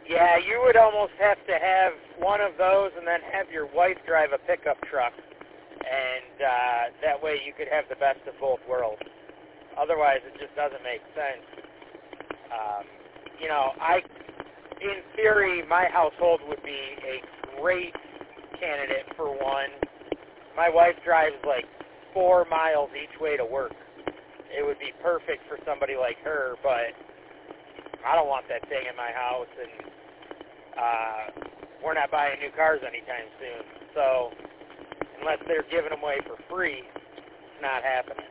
Yeah, you would almost have to have one of those and then have your wife drive a pickup truck, and that way you could have the best of both worlds. Otherwise, it just doesn't make sense. In theory, my household would be a great candidate for one. My wife drives like 4 miles each way to work. It would be perfect for somebody like her, but I don't want that thing in my house, and we're not buying new cars anytime soon. So unless they're giving them away for free, it's not happening.